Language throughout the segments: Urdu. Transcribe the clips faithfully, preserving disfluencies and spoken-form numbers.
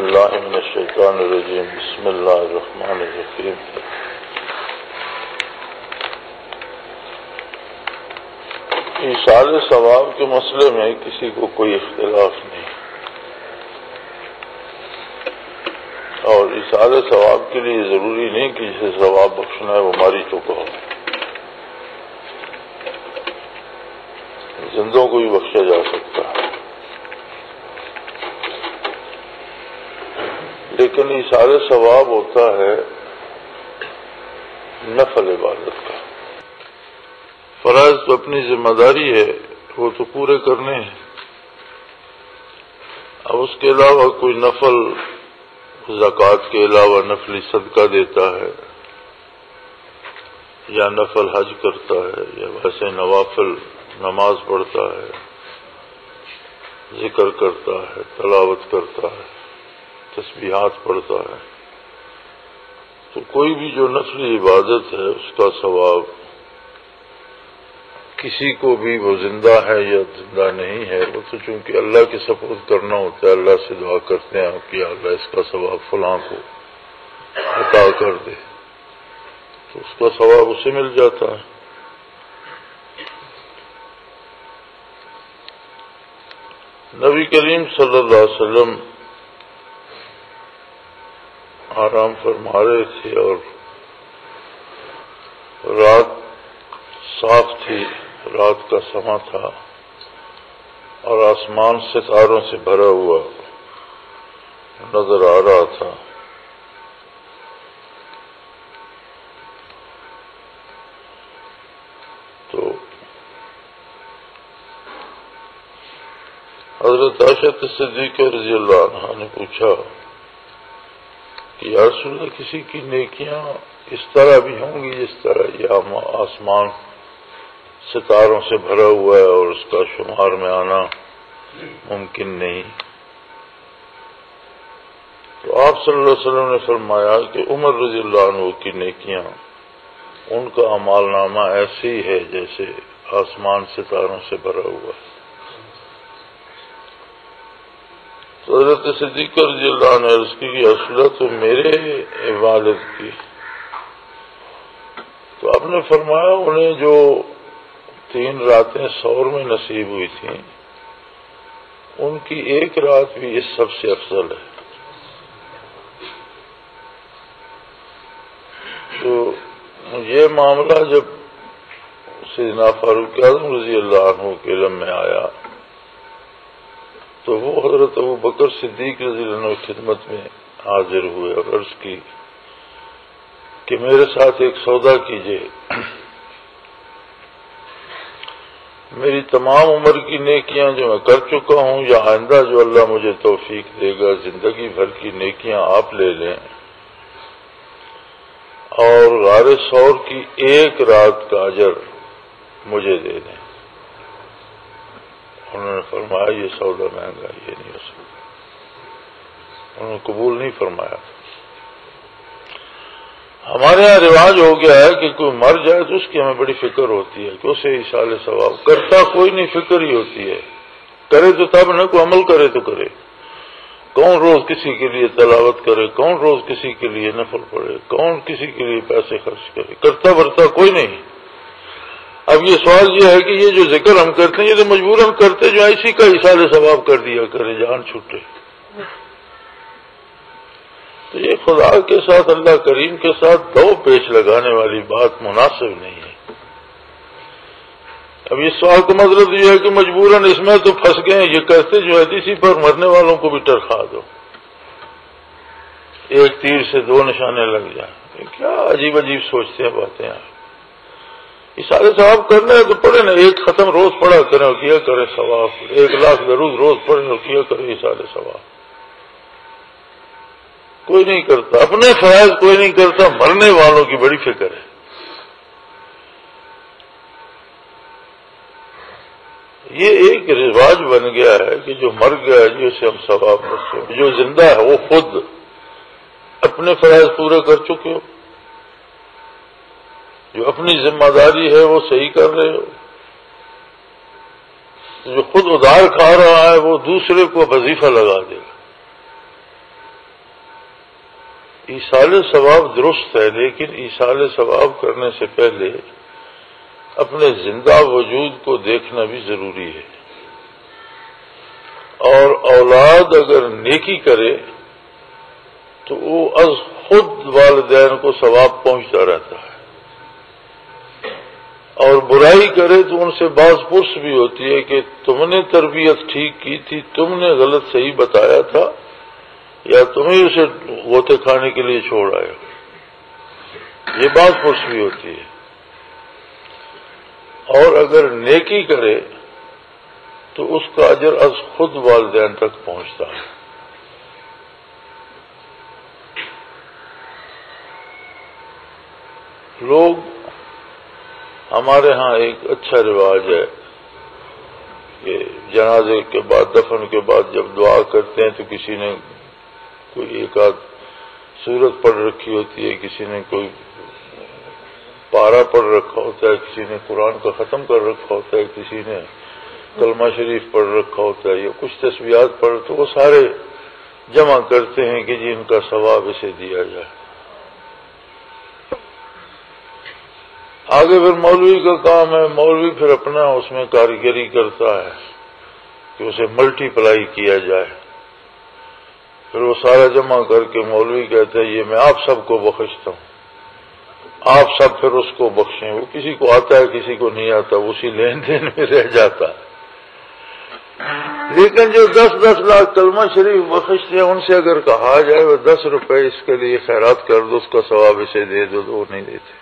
باللہ من الشیطان الرجیم بسم اللہ الرحمن الرحیم ایصال ثواب کے مسئلے میں کسی کو کوئی اختلاف نہیں، اور ایصال ثواب کے لیے ضروری نہیں کہ جسے ثواب بخشنا ہے وہ ماری چکا ہو، زندوں کو بھی بخشا جا سکتا ہے، لیکن ایصال ثواب ہوتا ہے نفل عبادت کا۔ فرائض تو اپنی ذمہ داری ہے، وہ تو پورے کرنے ہیں، اب اس کے علاوہ کوئی نفل زکوٰۃ کے علاوہ نفلی صدقہ دیتا ہے یا نفل حج کرتا ہے یا ویسے نوافل نماز پڑھتا ہے، ذکر کرتا ہے، تلاوت کرتا ہے، تسبیحات پڑھتا ہے، تو کوئی بھی جو نفلی عبادت ہے اس کا ثواب کسی کو بھی وہ زندہ ہے یا زندہ نہیں ہے، وہ تو چونکہ اللہ کے سپرد کرنا ہوتا ہے، اللہ سے دعا کرتے ہیں کہ اللہ اس کا ثواب فلاں کو عطا کر دے، تو اس کا ثواب اسے مل جاتا ہے۔ نبی کریم صلی اللہ علیہ وسلم آرام فرما رہے تھے اور رات صاف تھی، رات کا سماں تھا اور آسمان ستاروں سے بھرا ہوا نظر آ رہا تھا، تو حضرت عائشہ صدیقہ رضی اللہ عنہا نے پوچھا کہ یا رسول اللہ کسی کی نیکیاں اس طرح بھی ہوں گی جس طرح یہ آسمان ستاروں سے بھرا ہوا ہے اور اس کا شمار میں آنا ممکن نہیں؟ تو آپ صلی اللہ علیہ وسلم نے فرمایا کہ عمر رضی اللہ عنہ کی نیکیاں ان کا اعمال نامہ ایسے ہی ہے جیسے آسمان ستاروں سے بھرا ہوا ہے۔ تو حضرت صدیقہ رضی اللہ عنہ نے عرض کی کہ رسول اللہ تو میرے والد کی، تو آپ نے فرمایا انہیں جو تین راتیں سور میں نصیب ہوئی تھیں ان کی ایک رات بھی اس سب سے افضل ہے۔ تو یہ معاملہ جب سیدنا فاروق اعظم رضی اللہ عنہ کے علم میں آیا تو وہ حضرت ابو بکر صدیق رضی اللہ عنہ کی خدمت میں حاضر ہوئے اور عرض کی کہ میرے ساتھ ایک سودا کیجیے، میری تمام عمر کی نیکیاں جو میں کر چکا ہوں یا آئندہ جو اللہ مجھے توفیق دے گا زندگی بھر کی نیکیاں آپ لے لیں اور غار ثور کی ایک رات کا اجر مجھے دے دیں۔ انہوں نے فرمایا یہ سودا مہنگا، یہ نہیں ہو سکتا، انہوں نے قبول نہیں فرمایا۔ ہمارے ہاں رواج ہو گیا ہے کہ کوئی مر جائے تو اس کی ہمیں بڑی فکر ہوتی ہے کہ اسے ایصال ثواب، کرتا کوئی نہیں، فکر ہی ہوتی ہے، کرے تو تب نہ، کوئی عمل کرے تو کرے، کون روز کسی کے لیے تلاوت کرے، کون روز کسی کے لیے نفل پڑھے، کون کسی کے لیے پیسے خرچ کرے، کرتا برتا کوئی نہیں۔ اب یہ سوال یہ ہے کہ یہ جو ذکر ہم کرتے ہیں یہ تو مجبوراً کرتے جو اسی کا ایصال ثواب کر دیا کرے، جان چھوٹے، تو یہ خدا کے ساتھ، اللہ کریم کے ساتھ دو پیش لگانے والی بات مناسب نہیں ہے۔ اب اس سوال کا مطلب یہ ہے کہ مجبوراً اس میں تو پھنس گئے، یہ کہتے جو ہے اسی پر مرنے والوں کو بھی ٹرخا دو، ایک تیر سے دو نشانے لگ جائیں، کیا عجیب عجیب سوچتے ہیں باتیں آپ۔ ایصال ثواب کرنا ہے تو پڑھے نا، ایک ختم روز پڑھا کریں اور کیا کریں ثواب، ایک لاکھ درود روز پڑھیں اور کیا کریں ایصال ثواب۔ کوئی نہیں کرتا، اپنے فرائض کوئی نہیں کرتا، مرنے والوں کی بڑی فکر ہے۔ یہ ایک رواج بن گیا ہے کہ جو مر گیا ہے جی اسے ہم ثواب بخشیں، جو زندہ ہے وہ خود اپنے فرائض پورے کر چکے ہو، جو اپنی ذمہ داری ہے وہ صحیح کر رہے ہو، جو خود ادھار کھا رہا ہے وہ دوسرے کو وظیفہ لگا دے گا، ایصال ثواب درست ہے، لیکن ایصال ثواب کرنے سے پہلے اپنے زندہ وجود کو دیکھنا بھی ضروری ہے، اور اولاد اگر نیکی کرے تو وہ از خود والدین کو ثواب پہنچتا رہتا ہے، اور برائی کرے تو ان سے باز پرس بھی ہوتی ہے کہ تم نے تربیت ٹھیک کی تھی، تم نے غلط صحیح بتایا تھا، یا تم ہی اسے غوطے کھانے کے لیے چھوڑ آئے، یہ باز پرس بھی ہوتی ہے۔ اور اگر نیکی کرے تو اس کا اجر از خود والدین تک پہنچتا ہے۔ لوگ ہمارے ہاں ایک اچھا رواج ہے کہ جنازے کے بعد، دفن کے بعد جب دعا کرتے ہیں تو کسی نے کوئی ایک آدھ سورت پڑھ رکھی ہوتی ہے، کسی نے کوئی پارا پڑھ رکھا ہوتا ہے، کسی نے قرآن کا ختم کر رکھا ہوتا ہے، کسی نے کلمہ شریف پڑھ رکھا ہوتا ہے، یا کچھ تسبیحات پڑھ، تو وہ سارے جمع کرتے ہیں کہ جی ان کا ثواب اسے دیا جائے۔ آگے پھر مولوی کا کام ہے، مولوی پھر اپنا اس میں کاریگری کرتا ہے کہ اسے ملٹی پلائی کیا جائے۔ پھر وہ سارا جمع کر کے مولوی کہتا ہے یہ میں آپ سب کو بخشتا ہوں، آپ سب پھر اس کو بخشیں۔ وہ کسی کو آتا ہے کسی کو نہیں آتا، اسی لین دین میں رہ جاتا ہے۔ لیکن جو دس دس لاکھ کلمہ شریف بخشتے ہیں، ان سے اگر کہا جائے وہ دس روپے اس کے لیے خیرات کر دو، اس کا ثواب اسے دے دو، تو وہ نہیں دیتے،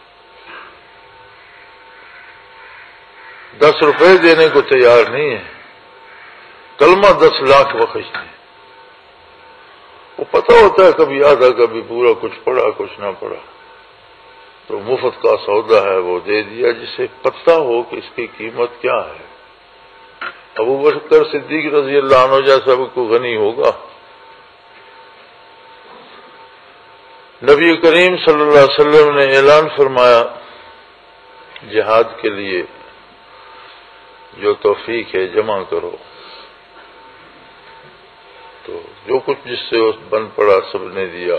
دس روپے دینے کو تیار نہیں ہے، کلمہ دس لاکھ بخشتے ہیں۔ وہ پتہ ہوتا ہے کبھی آدھا کبھی پورا، کچھ پڑا کچھ نہ پڑا، تو مفت کا سودا ہے وہ دے دیا، جسے پتہ ہو کہ اس کی قیمت کیا ہے۔ ابو بکر صدیق رضی اللہ عنہ جیسا کوئی غنی ہوگا؟ نبی کریم صلی اللہ علیہ وسلم نے اعلان فرمایا جہاد کے لیے جو توفیق ہے جمع کرو، تو جو کچھ جس سے بن پڑا سب نے دیا۔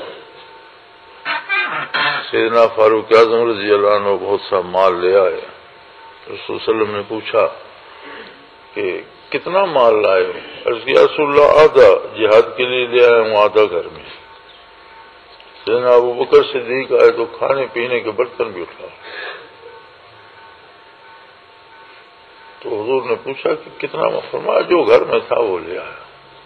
سیدنا فاروق اعظم رضی اللہ عنہ بہت سا مال لے آئے، رسول صلی اللہ علیہ وسلم نے پوچھا کہ کتنا مال لائے؟ عرض کیا رسول اللہ آدھا جہاد کے لیے لے آئے ہوں، آدھا گھر میں۔ سیدنا ابو بکر صدیق آئے تو کھانے پینے کے برتن بھی اٹھا، تو حضور نے پوچھا کہ کتنا؟ فرمایا جو گھر میں تھا وہ لے آیا۔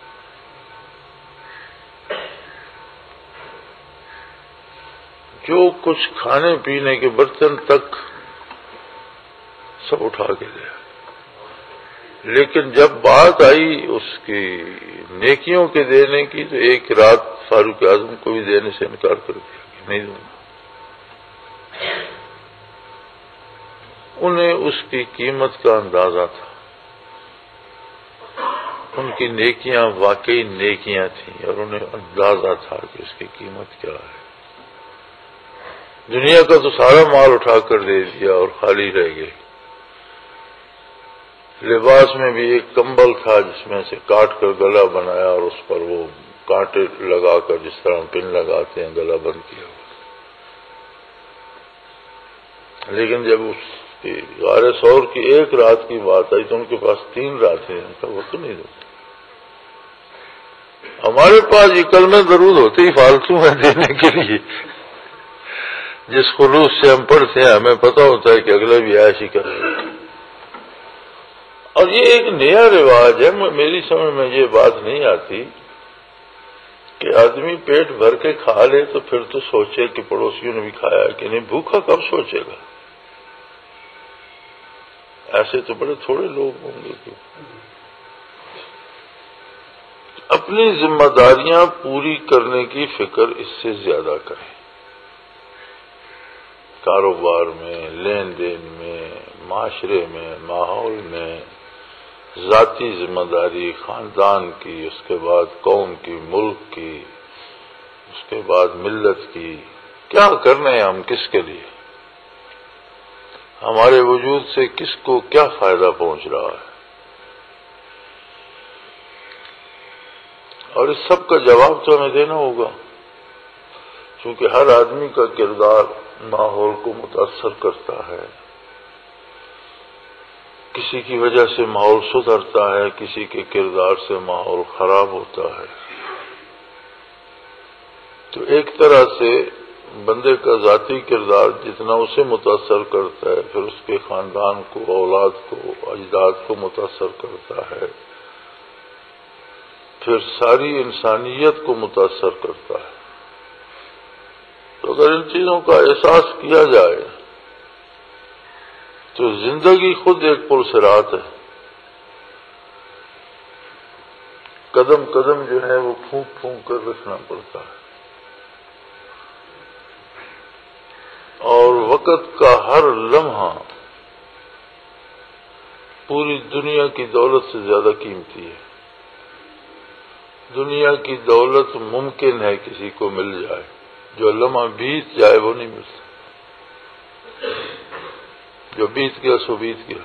جو کچھ کھانے پینے کے برتن تک سب اٹھا کے لیا، لیکن جب بات آئی اس کی نیکیوں کے دینے کی تو ایک رات فاروق اعظم کو بھی دینے سے انکار کر دیا کہ نہیں دوں گا۔ انہیں اس کی قیمت کا اندازہ تھا، ان کی نیکیاں واقعی نیکیاں تھیں، اور انہیں اندازہ تھا کہ اس کی قیمت کیا ہے۔ دنیا کا تو سارا مال اٹھا کر دے دیا اور خالی رہ گئے۔ لباس میں بھی ایک کمبل تھا جس میں سے کاٹ کر گلا بنایا، اور اس پر وہ کانٹے لگا کر جس طرح پن لگاتے ہیں گلا بند کیا ہوا۔ لیکن جب اس کی غار ثور کی ایک رات کی بات آئی تو ان کے پاس تین راتیں ہیں، وہ تو نہیں دو۔ ہمارے پاس یہ کلمے درود ہوتے ہی فالتو ہیں دینے کے لیے، جس خلوص سے ہم پڑھتے ہیں ہمیں پتہ ہوتا ہے کہ اگلا بھی ایسی کر رہے ہیں۔ اور یہ ایک نیا رواج ہے، میری سمجھ میں یہ بات نہیں آتی کہ آدمی پیٹ بھر کے کھا لے تو پھر تو سوچے کہ پڑوسیوں نے بھی کھایا کہ نہیں، بھوکا کب سوچے گا؟ ایسے تو بڑے تھوڑے لوگ ہوں گے کہ اپنی ذمہ داریاں پوری کرنے کی فکر اس سے زیادہ کریں، کاروبار میں، لین دین میں، معاشرے میں، ماحول میں، ذاتی ذمہ داری خاندان کی، اس کے بعد قوم کی، ملک کی، اس کے بعد ملت کی، کیا کرنا ہے ہم کس کے لیے، ہمارے وجود سے کس کو کیا فائدہ پہنچ رہا ہے، اور اس سب کا جواب تو ہمیں دینا ہوگا۔ چونکہ ہر آدمی کا کردار ماحول کو متاثر کرتا ہے، کسی کی وجہ سے ماحول سدھرتا ہے، کسی کے کردار سے ماحول خراب ہوتا ہے۔ تو ایک طرح سے بندے کا ذاتی کردار جتنا اسے متاثر کرتا ہے، پھر اس کے خاندان کو، اولاد کو، اجداد کو متاثر کرتا ہے، پھر ساری انسانیت کو متاثر کرتا ہے۔ تو اگر ان چیزوں کا احساس کیا جائے تو زندگی خود ایک پل صراط ہے۔ قدم قدم جو ہے وہ پھونک پھونک کر رکھنا پڑتا ہے، اور وقت کا ہر لمحہ پوری دنیا کی دولت سے زیادہ قیمتی ہے۔ دنیا کی دولت ممکن ہے کسی کو مل جائے، جو لمحہ بیت جائے وہ نہیں ملتا، جو بیت گیا سو بیت گیا۔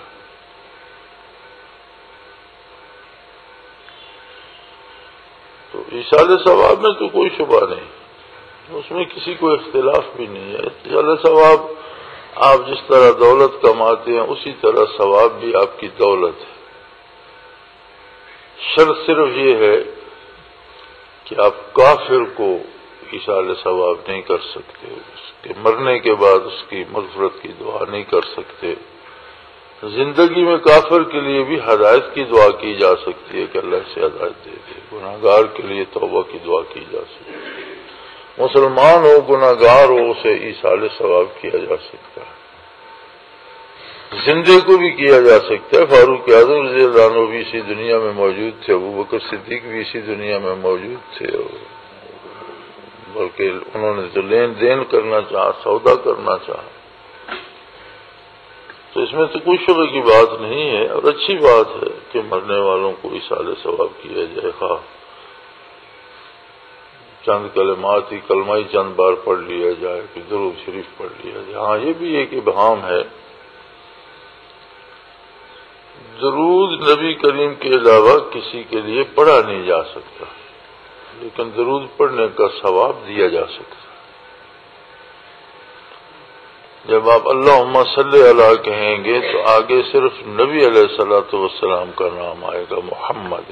تو ایصال ثواب میں تو کوئی شبہ نہیں، اس میں کسی کو اختلاف بھی نہیں ہے۔ ایصال ثواب آپ جس طرح دولت کماتے ہیں اسی طرح ثواب بھی آپ کی دولت ہے۔ شرط صرف یہ ہے کہ آپ کافر کو ایصال ثواب نہیں کر سکتے، اس کے مرنے کے بعد اس کی مغفرت کی دعا نہیں کر سکتے۔ زندگی میں کافر کے لیے بھی ہدایت کی دعا کی جا سکتی ہے کہ اللہ سے ہدایت دے دے، گناہگار کے لیے توبہ کی دعا کی جا سکتی ہے، مسلمان ہو گناہگار ہو اسے ایصال ثواب کیا جا سکتا ہے، زندے کو بھی کیا جا سکتا ہے۔ فاروق اعظم رضی اللہ عنہ بھی اسی دنیا میں موجود تھے، ابوبکر صدیق بھی اسی دنیا میں موجود تھے، بلکہ انہوں نے تو لین دین کرنا چاہا، سودا کرنا چاہا۔ تو اس میں تو کوئی شبہ کی بات نہیں ہے، اور اچھی بات ہے کہ مرنے والوں کو ایصال ثواب کیا جائے، خواہ چند کلمات ہی، کلمہ ہی چند بار پڑھ لیا جائے، کہ درود شریف پڑھ لیا جائے۔ ہاں یہ بھی ایک ابہام ہے، درود نبی کریم کے علاوہ کسی کے لیے پڑھا نہیں جا سکتا، لیکن درود پڑھنے کا ثواب دیا جا سکتا ہے۔ جب آپ اللہم صلی علی کہیں گے تو آگے صرف نبی علیہ الصلوۃ والسلام کا نام آئے گا، محمد،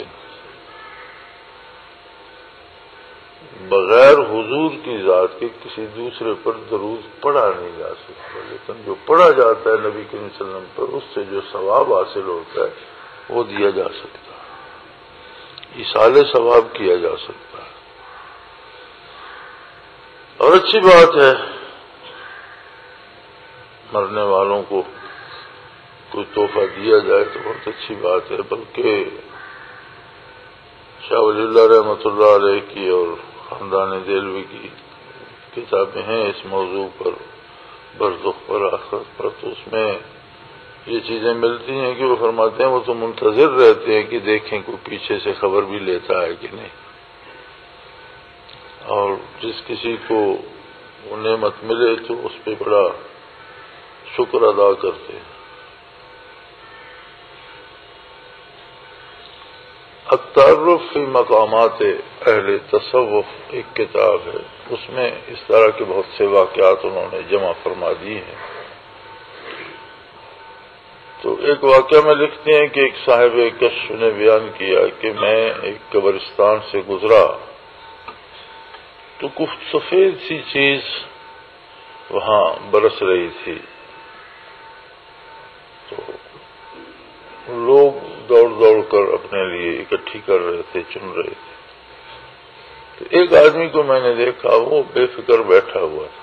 بغیر حضور کی ذات کے کسی دوسرے پر درود پڑھا نہیں جا سکتا، لیکن جو پڑھا جاتا ہے نبی کریم صلی اللہ علیہ وسلم پر، اس سے جو ثواب حاصل ہوتا ہے وہ دیا جا سکتا ہے، ایصال ثواب کیا جا سکتا ہے۔ اور اچھی بات ہے مرنے والوں کو کوئی تحفہ دیا جائے تو بہت اچھی بات ہے، بلکہ شاہ ولی اللہ رحمۃ اللہ علیہ کی اور خاندان دہلوی کی کتابیں ہیں اس موضوع پر، برزخ پر، آخرت پر، تو اس میں یہ چیزیں ملتی ہیں کہ وہ فرماتے ہیں وہ تو منتظر رہتے ہیں کہ دیکھیں کوئی پیچھے سے خبر بھی لیتا ہے کہ نہیں، اور جس کسی کو وہ نعمت ملے تو اس پہ بڑا شکر ادا کرتے ہیں۔ التعرف فی مقامات اہل تصوف ایک کتاب ہے، اس میں اس طرح کے بہت سے واقعات انہوں نے جمع فرما دیے ہیں۔ تو ایک واقعہ میں لکھتے ہیں کہ ایک صاحب کشف نے بیان کیا کہ میں ایک قبرستان سے گزرا تو کچھ سفید سی چیز وہاں برس رہی تھی، تو لوگ دوڑ دوڑ کر اپنے لیے اکٹھی کر رہے تھے، چن رہے تھے۔ تو ایک آدمی کو میں نے دیکھا وہ بے فکر بیٹھا ہوا تھا،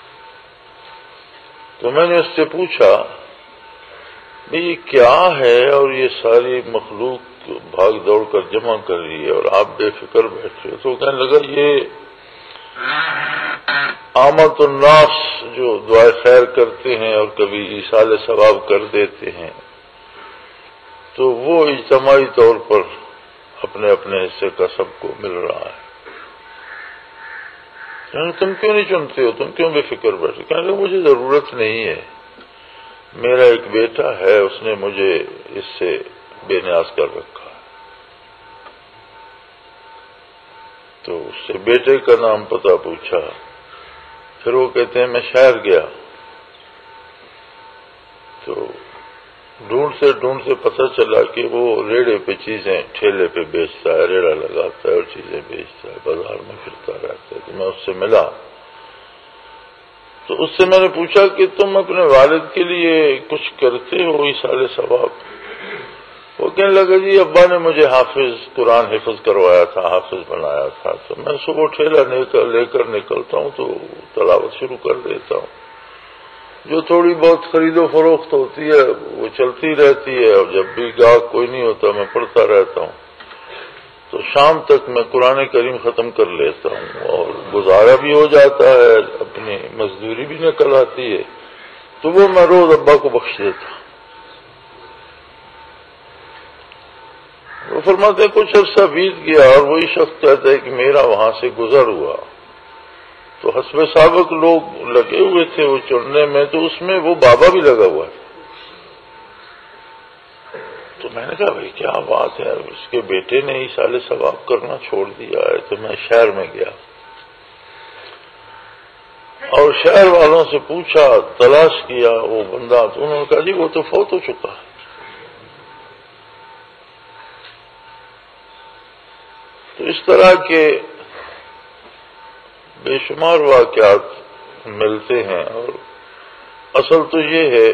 تو میں نے اس سے پوچھا بھئی یہ کیا ہے، اور یہ ساری مخلوق بھاگ دوڑ کر جمع کر رہی ہے اور آپ بے فکر بیٹھ رہے؟ تو کہنے لگا یہ عامت الناس جو دعائے خیر کرتے ہیں اور کبھی ایصال ثواب کر دیتے ہیں، تو وہ اجتماعی طور پر اپنے اپنے حصے کا سب کو مل رہا ہے، تم کیوں نہیں چنتے ہو، تم کیوں بے فکر بیٹھے؟ کہنے لگا مجھے ضرورت نہیں ہے، میرا ایک بیٹا ہے اس نے مجھے اس سے بے نیاز کر رکھا ہے۔ تو اس سے بیٹے کا نام پتہ پوچھا پھر وہ کہتے ہیں میں شہر گیا تو ڈھونڈتے ڈھونڈتے پتہ چلا کہ وہ ریڑے پہ چیزیں ٹھیلے پہ بیچتا ہے، ریڑا لگاتا ہے اور چیزیں بیچتا ہے، بازار میں پھرتا رہتا ہے. تو میں اس سے ملا تو اس سے میں نے پوچھا کہ تم اپنے والد کے لیے کچھ کرتے ہو ایصال ثواب؟ وہ کہنے لگا جی ابا نے مجھے حافظ قرآن حفظ کروایا تھا، حافظ بنایا تھا، تو میں صبح ٹھیلا لے کر نکلتا ہوں تو تلاوت شروع کر دیتا ہوں. جو تھوڑی بہت خرید و فروخت ہوتی ہے وہ چلتی رہتی ہے، اور جب بھی گاہک کوئی نہیں ہوتا میں پڑھتا رہتا ہوں. تو شام تک میں قرآن کریم ختم کر لیتا ہوں اور گزارا بھی ہو جاتا ہے، اپنی مزدوری بھی نکل آتی ہے. تو وہ میں روز ابا کو بخش دیتا ہوں. وہ فرماتے ہیں کچھ عرصہ بیت گیا اور وہی شخص کہتا ہے کہ میرا وہاں سے گزر ہوا تو حسب سابق لوگ لگے ہوئے تھے وہ چڑھنے میں، تو اس میں وہ بابا بھی لگا ہوا ہے. تو میں نے کہا بھائی کیا بات ہے، اس کے بیٹے نے ایصال ثواب کرنا چھوڑ دیا ہے. تو میں شہر میں گیا اور شہر والوں سے پوچھا، تلاش کیا وہ بندہ، تو انہوں نے کہا جی وہ تو فوت ہو چکا ہے. تو اس طرح کے بے شمار واقعات ملتے ہیں، اور اصل تو یہ ہے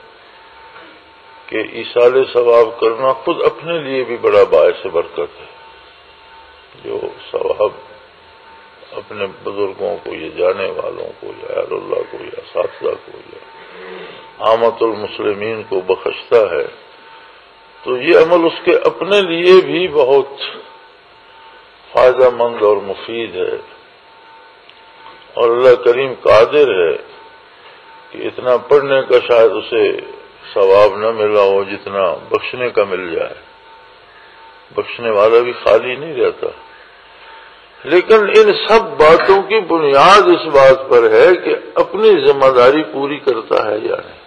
کہ ایصال ثواب کرنا خود اپنے لیے بھی بڑا باعث برکت ہے. جو ثواب اپنے بزرگوں کو یا جانے والوں کو یا اہل اللہ کو یا اساتذہ کو یا عامت المسلمین کو بخشتا ہے، تو یہ عمل اس کے اپنے لیے بھی بہت فائدہ مند اور مفید ہے. اور اللہ کریم قادر ہے کہ اتنا پڑھنے کا شاید اسے ثواب نہ ملا ہو جتنا بخشنے کا مل جائے. بخشنے والا بھی خالی نہیں رہتا. لیکن ان سب باتوں کی بنیاد اس بات پر ہے کہ اپنی ذمہ داری پوری کرتا ہے یا نہیں.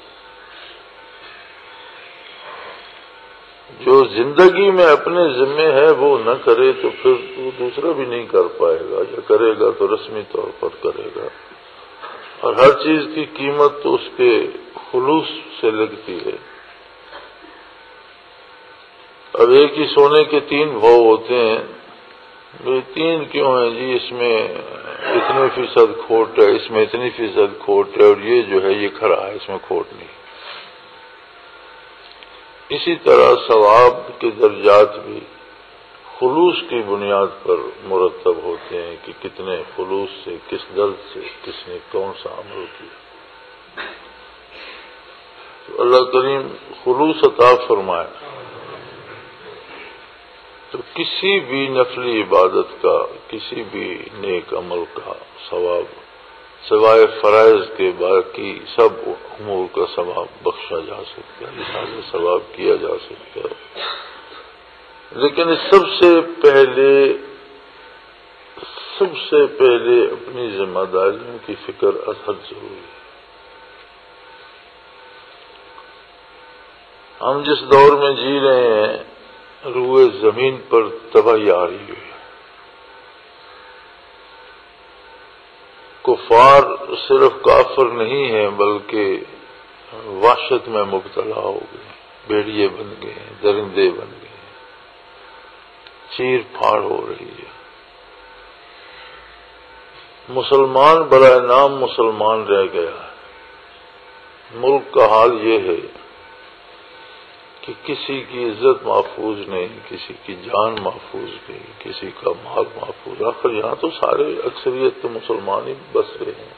جو زندگی میں اپنے ذمے ہے وہ نہ کرے تو پھر وہ دوسرا بھی نہیں کر پائے گا، یا کرے گا تو رسمی طور پر کرے گا. اور ہر چیز کی قیمت تو اس کے خلوص سے لگتی ہے. اب ایک ہی سونے کے تین بھاؤ ہوتے ہیں، یہ تین کیوں ہیں جی؟ اس میں اتنے فیصد کھوٹ ہے، اس میں اتنی فیصد کھوٹ ہے، اور یہ جو ہے یہ کھرا ہے، اس میں کھوٹ نہیں. اسی طرح ثواب کے درجات بھی خلوص کی بنیاد پر مرتب ہوتے ہیں کہ کتنے خلوص سے، کس دل سے کس نے کون سا عمل کیا. تو اللہ کریم خلوص عطا فرمائے. تو کسی بھی نفلی عبادت کا، کسی بھی نیک عمل کا ثواب سوائے فرائض کے باقی سب امور کا ثواب بخشا جا سکتا ہے، ایصال ثواب کیا جا سکتا ہے. لیکن اس سب سے پہلے سب سے پہلے اپنی ذمہ داریوں کی فکر ازحد ضروری ہے. ہم جس دور میں جی رہے ہیں روئے زمین پر تباہی آ رہی ہے. کفار صرف کافر نہیں ہیں بلکہ وحشت میں مبتلا ہو گئے، بھیڑیے بن گئے، درندے بن گئے، چیر پھاڑ ہو رہی ہے. مسلمان برائے نام مسلمان رہ گیا ہے. ملک کا حال یہ ہے کہ کسی کی عزت محفوظ نہیں، کسی کی جان محفوظ نہیں، کسی کا مال محفوظ. آخر یہاں تو سارے اکثریت تو مسلمان ہی بس رہے ہیں.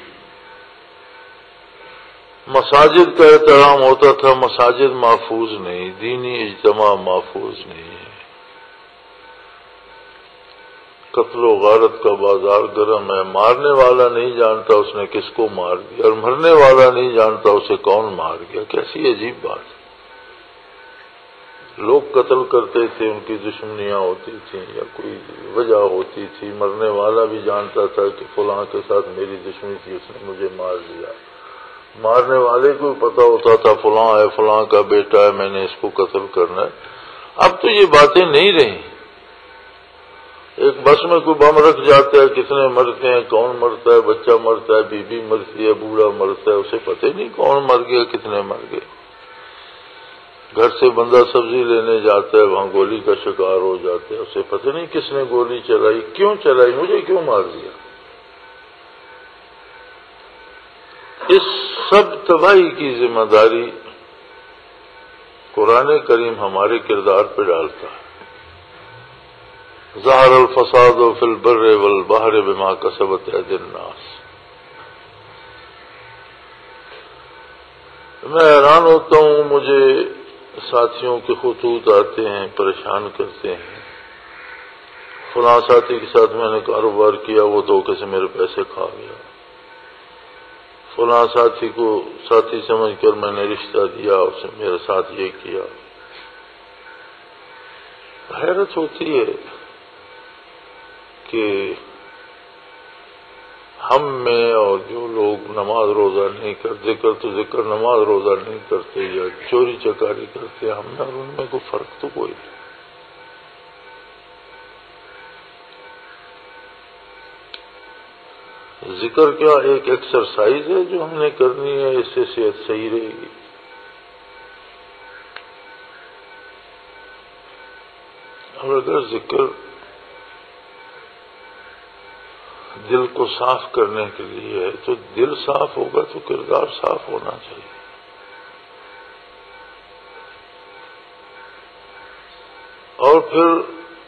مساجد کا احترام ہوتا تھا، مساجد محفوظ نہیں، دینی اجتماع محفوظ نہیں ہے. قتل و غارت کا بازار گرم ہے. مارنے والا نہیں جانتا اس نے کس کو مار دیا، اور مرنے والا نہیں جانتا اسے کون مار گیا. کیسی عجیب بات ہے. لوگ قتل کرتے تھے، ان کی دشمنیاں ہوتی تھیں یا کوئی وجہ ہوتی تھی. مرنے والا بھی جانتا تھا کہ فلاں کے ساتھ میری دشمنی تھی، اس نے مجھے مار دیا. مارنے والے کو پتا ہوتا تھا فلاں ہے، فلاں کا بیٹا ہے، میں نے اس کو قتل کرنا ہے. اب تو یہ باتیں نہیں رہی. ایک بس میں کوئی بم رکھ جاتا ہے، کتنے مرتے ہیں، کون مرتا ہے، بچہ مرتا ہے، بیوی مرتی ہے، بوڑھا مرتا ہے، اسے پتہ ہی نہیں کون مر گیا، کتنے مر گئے۔ گھر سے بندہ سبزی لینے جاتا ہے، وہاں گولی کا شکار ہو جاتا ہے، اسے پتہ نہیں کس نے گولی چلائی، کیوں چلائی، مجھے کیوں مار دیا۔ اس سب تباہی کی ذمہ داری قرآن کریم ہمارے کردار پہ ڈالتا ہے۔ ظہر الفساد فی البر والبحر بما کسبت ایدی الناس۔ میں حیران ہوتا ہوں، مجھے ساتھیوں کے خطوط آتے ہیں، پریشان کرتے ہیں، فلاں ساتھی کے ساتھ میں نے کاروبار کیا، وہ دھوکے سے میرے پیسے کھا گیا، فلاں ساتھی کو ساتھی سمجھ کر میں نے رشتہ دیا، اس نے میرے ساتھ یہ کیا۔ حیرت ہوتی ہے کہ ہم میں اور جو لوگ نماز روزہ نہیں کرتے، ذکر تو ذکر نماز روزہ نہیں کرتے یا چوری چکاری کرتے، ہم میں اور ان میں کوئی فرق تو کوئی نہیں۔ ذکر کیا ایک ایکسرسائز ہے جو ہم نے کرنی ہے، اس سے صحت صحیح رہے گی۔ اور اگر ذکر دل کو صاف کرنے کے لیے ہے تو دل صاف ہوگا تو کردار صاف ہونا چاہیے۔ اور پھر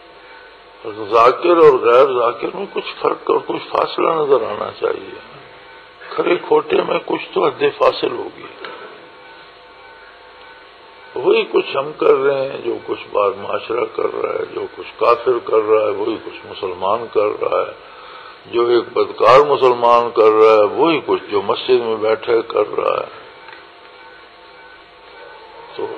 ذاکر اور غیر ذاکر میں کچھ فرق اور کچھ فاصلہ نظر آنا چاہیے۔ کھڑے کھوٹے میں کچھ تو حد فاصل ہوگی۔ وہی کچھ ہم کر رہے ہیں جو کچھ بار معاشرہ کر رہا ہے، جو کچھ کافر کر رہا ہے وہی کچھ مسلمان کر رہا ہے، جو ایک بدکار مسلمان کر رہا ہے وہی کچھ جو مسجد میں بیٹھے کر رہا ہے۔ تو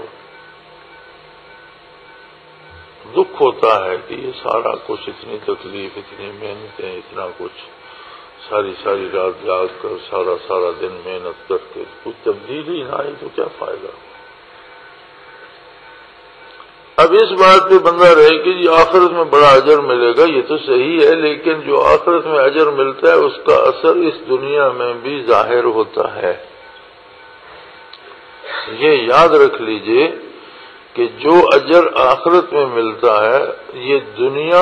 دکھ ہوتا ہے کہ یہ سارا کچھ، اتنی تکلیف، اتنی محنتیں، اتنا کچھ، ساری ساری رات جاگ کر، سارا سارا دن محنت کر کے کچھ تبدیلی نہ آئی تو کیا فائدہ۔ اب اس بات پہ بندہ رہے کہ جی آخرت میں بڑا اجر ملے گا، یہ تو صحیح ہے، لیکن جو آخرت میں اجر ملتا ہے اس کا اثر اس دنیا میں بھی ظاہر ہوتا ہے۔ یہ یاد رکھ لیجئے کہ جو اجر آخرت میں ملتا ہے یہ دنیا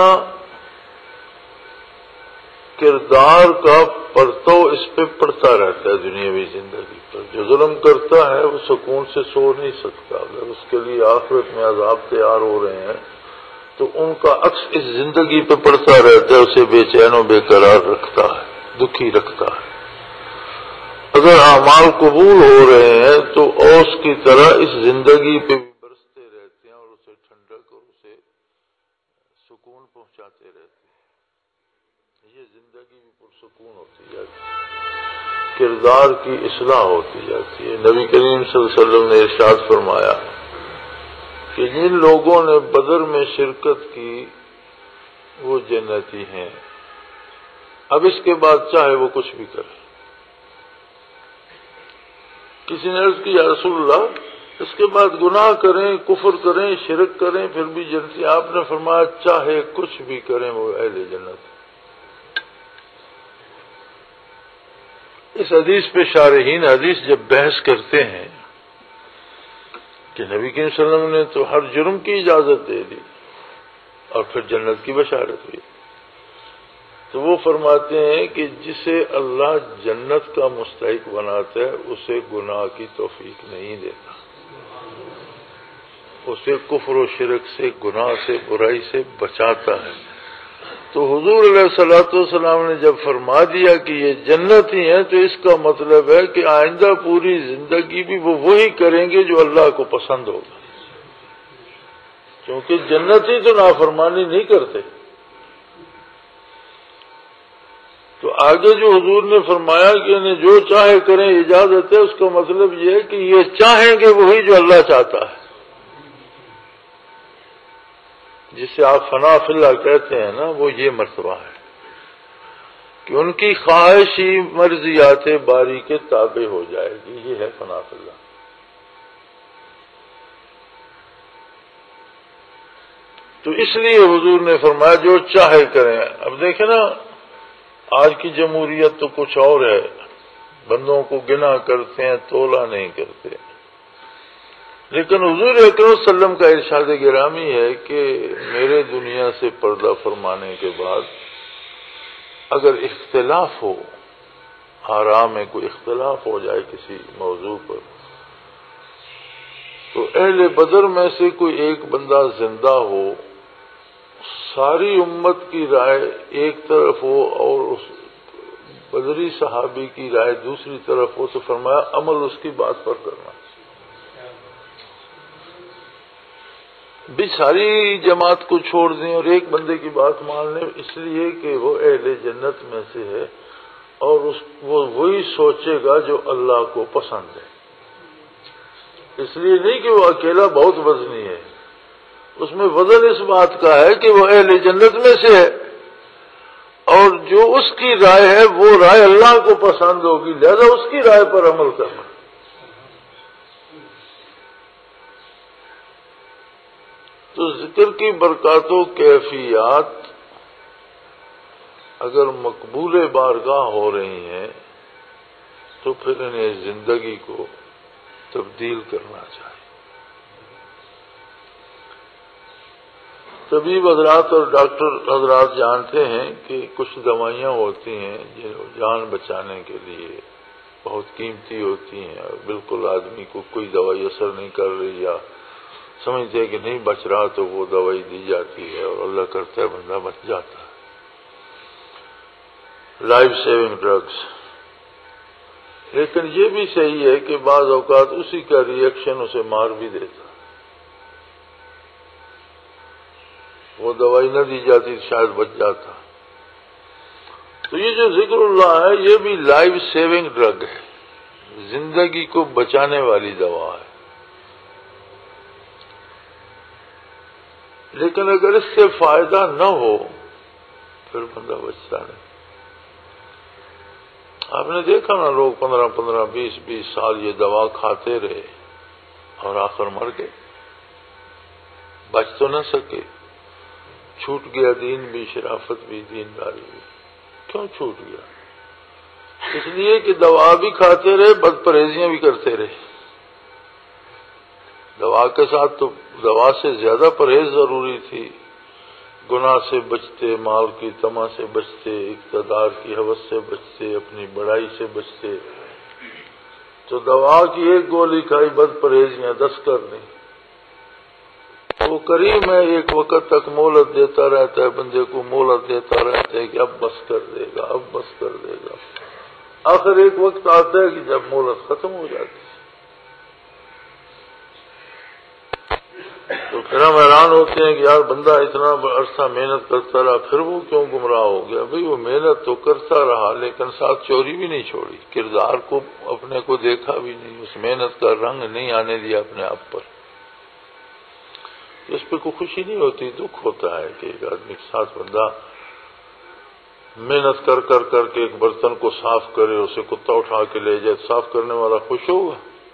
کردار کا پرتو اس پہ پڑتا رہتا ہے دنیاوی زندگی پر۔ جو ظلم کرتا ہے وہ سکون سے سو نہیں سکتا، اگر اس کے لیے آخرت میں عذاب تیار ہو رہے ہیں تو ان کا عکس اس زندگی پہ پڑتا رہتا ہے، اسے بے چین و بے قرار رکھتا ہے، دکھی رکھتا ہے۔ اگر اعمال قبول ہو رہے ہیں تو اوس کی طرح اس زندگی پہ بھی برستے رہتے ہیں اور اسے ٹھنڈک اور اسے سکون پہنچاتے رہتے ہیں۔ یہ زندگی بھی پرسکون ہوتی جاتی ہے، کردار کی اصلاح ہوتی جاتی ہے۔ نبی کریم صلی اللہ علیہ وسلم نے ارشاد فرمایا کہ جن لوگوں نے بدر میں شرکت کی وہ جنتی ہیں۔ اب اس کے بعد چاہے وہ کچھ بھی کرے۔ کسی نے عرض کی یا رسول اللہ اس کے بعد گناہ کریں، کفر کریں، شرک کریں پھر بھی جنتی؟ آپ نے فرمایا چاہے کچھ بھی کریں وہ اہل جنت۔ اس حدیث پہ شارحین حدیث جب بحث کرتے ہیں کہ نبی کریم صلی اللہ علیہ وسلم نے تو ہر جرم کی اجازت دے دی اور پھر جنت کی بشارت ہوئی، تو وہ فرماتے ہیں کہ جسے اللہ جنت کا مستحق بناتا ہے اسے گناہ کی توفیق نہیں دیتا، اسے کفر و شرک سے، گناہ سے، برائی سے بچاتا ہے۔ تو حضور علیہ الصلوۃ والسلام نے جب فرما دیا کہ یہ جنت ہی ہیں تو اس کا مطلب ہے کہ آئندہ پوری زندگی بھی وہ وہی کریں گے جو اللہ کو پسند ہوگا، کیونکہ جنتی تو نافرمانی نہیں کرتے۔ تو آگے جو حضور نے فرمایا کہ انہیں جو چاہے کریں اجازت ہے، اس کا مطلب یہ ہے کہ یہ چاہیں گے وہی جو اللہ چاہتا ہے، جسے آپ فنا فی اللہ کہتے ہیں نا، وہ یہ مرتبہ ہے کہ ان کی خواہشی مرضیات باری کے تابع ہو جائے گی، یہ ہے فنا فی اللہ۔ تو اس لیے حضور نے فرمایا جو چاہے کریں. اب دیکھیں نا آج کی جمہوریت تو کچھ اور ہے، بندوں کو گنا کرتے ہیں، تولا نہیں کرتے. لیکن حضور اکرم صلی اللہ علیہ وسلم کا ارشاد گرامی ہے کہ میرے دنیا سے پردہ فرمانے کے بعد اگر اختلاف ہو، آرام میں کوئی اختلاف ہو جائے کسی موضوع پر، تو اہل بدر میں سے کوئی ایک بندہ زندہ ہو، ساری امت کی رائے ایک طرف ہو اور اس بدری صحابی کی رائے دوسری طرف ہو، تو فرمایا عمل اس کی بات پر کرنا. بھی ساری جماعت کو چھوڑ دیں اور ایک بندے کی بات مان لیں، اس لیے کہ وہ اہل جنت میں سے ہے اور اس وہ وہی سوچے گا جو اللہ کو پسند ہے. اس لیے نہیں کہ وہ اکیلا بہت وزنی ہے، اس میں وزن اس بات کا ہے کہ وہ اہل جنت میں سے ہے اور جو اس کی رائے ہے وہ رائے اللہ کو پسند ہوگی، لہذا اس کی رائے پر عمل کرنا. تو ذکر کی برکات و کیفیات اگر مقبول بارگاہ ہو رہی ہیں تو پھر انہیں زندگی کو تبدیل کرنا چاہیے. طبیب حضرات اور ڈاکٹر حضرات جانتے ہیں کہ کچھ دوائیاں ہوتی ہیں جو جان بچانے کے لیے بہت قیمتی ہوتی ہیں اور بالکل آدمی کو کوئی دوائی اثر نہیں کر رہی یا سمجھتے کہ نہیں بچ رہا تو وہ دوائی دی جاتی ہے اور اللہ کرتا ہے بندہ بچ جاتا ہے. Life saving drugs. لیکن یہ بھی صحیح ہے کہ بعض اوقات اسی کا ریئیکشن اسے مار بھی دیتا. وہ دوائی نہ دی جاتی شاید بچ جاتا. تو یہ جو ذکر اللہ ہے یہ بھی لائف سیونگ ڈرگ ہے، زندگی کو بچانے والی دوا ہے. لیکن اگر اس سے فائدہ نہ ہو پھر بندہ بچتا نہیں. آپ نے دیکھا نا لوگ پندرہ پندرہ بیس بیس سال یہ دوا کھاتے رہے اور آخر مر گئے، بچ تو نہ سکے. چھوٹ گیا دین بھی، شرافت بھی، دینداری بھی. کیوں چھوٹ گیا؟ اس لیے کہ دوا بھی کھاتے رہے، بد پرہیزیاں بھی کرتے رہے. دوا کے ساتھ تو دوا سے زیادہ پرہیز ضروری تھی. گناہ سے بچتے، مال کی طمع سے بچتے، اقتدار کی ہوس سے بچتے، اپنی بڑائی سے بچتے. تو دوا کی ایک گولی کھائی، بد پرہیزیاں دس کر دیں. وہ کریم ہے، ایک وقت تک مہلت دیتا رہتا ہے، بندے کو مہلت دیتا رہتا ہے کہ اب بس کر دے گا، اب بس کر دے گا. آخر ایک وقت آتا ہے کہ جب مہلت ختم ہو جاتی ہے تو پھر ہم حیران ہوتے ہیں کہ یار بندہ اتنا عرصہ محنت کرتا رہا پھر وہ کیوں گمراہ ہو گیا. بھئی وہ محنت تو کرتا رہا لیکن ساتھ چوری بھی نہیں چھوڑی، کردار کو اپنے کو دیکھا بھی نہیں، اس محنت کا رنگ نہیں آنے دیا اپنے آپ پر. اس پہ کوئی خوشی نہیں ہوتی، دکھ ہوتا ہے کہ ایک آدمی کے ساتھ بندہ محنت کر کر کر کے ایک برتن کو صاف کرے، اسے کتا اٹھا کے لے جائے، صاف کرنے والا خوش ہوگا؟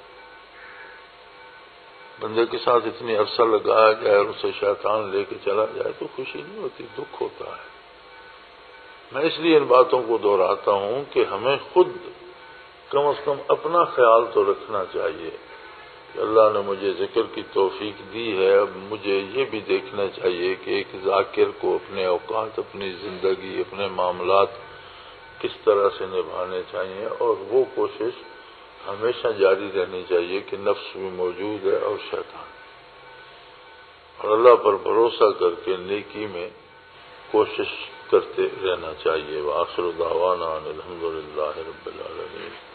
بندے کے ساتھ اتنی عرصہ لگایا جائے اور اسے شیطان لے کے چلا جائے تو خوشی نہیں ہوتی، دکھ ہوتا ہے. میں اس لیے ان باتوں کو دہراتا ہوں کہ ہمیں خود کم از کم اپنا خیال تو رکھنا چاہیے کہ اللہ نے مجھے ذکر کی توفیق دی ہے، اب مجھے یہ بھی دیکھنا چاہیے کہ ایک ذاکر کو اپنے اوقات، اپنی زندگی، اپنے معاملات کس طرح سے نبھانے چاہیے اور وہ کوشش ہمیشہ جاری رہنی چاہیے کہ نفس بھی موجود ہے اور شیطان، اور اللہ پر بھروسہ کر کے نیکی میں کوشش کرتے رہنا چاہیے. وآخر دعوانا الحمدللہ رب العالمین.